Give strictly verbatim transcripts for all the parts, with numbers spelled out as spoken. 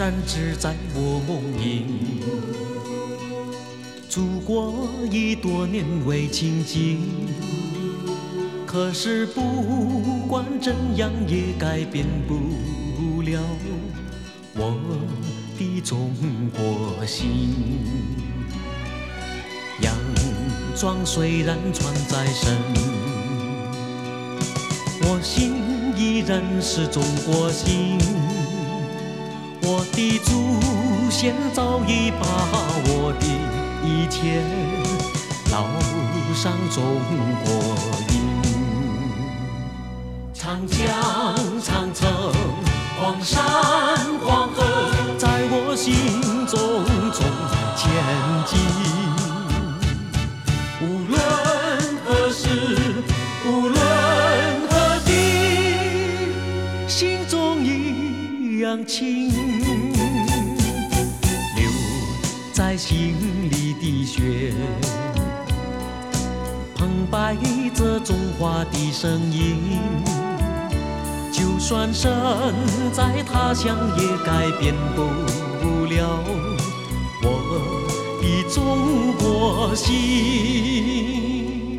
山只在我梦萦。祖国已多年未亲近，可是不管怎样也改变不了我的中国心。洋装虽然穿在身，我心依然是中国心。我的祖先早已把我的一切烙上中国印。长江长城黄山黄河在我心中中前进。无论何时无论何地，心中一样亲。留在心里的血，澎湃着中华的声音。就算身在他乡，也改变不了我的中国心。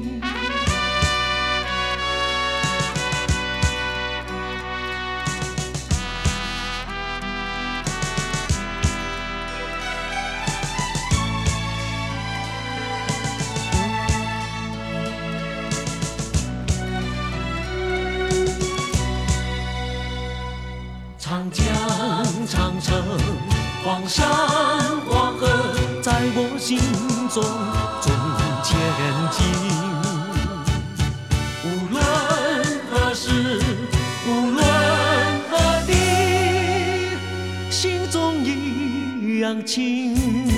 长江长城黄山黄河在我心中中前进。无论何时无论何地，心中一样亲。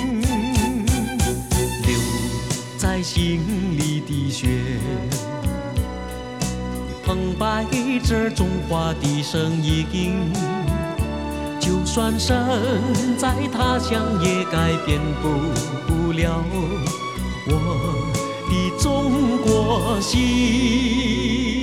留在心里的血，澎湃着中华的声音。就算身在他乡，也改变不了我的中国心。